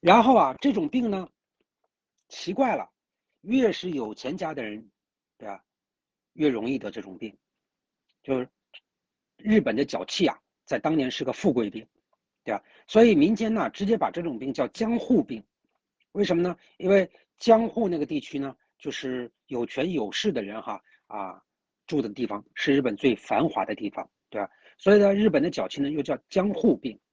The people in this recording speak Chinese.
然后啊，这种病呢，奇怪了，越是有钱家的人，对吧，越容易得这种病。就是日本的脚气啊，在当年是个富贵病，对吧？所以民间呢，直接把这种病叫江户病。为什么呢？因为江户那个地区呢，就是有权有势的人住的地方，是日本最繁华的地方，对吧？所以呢，日本的脚气呢又叫江户病。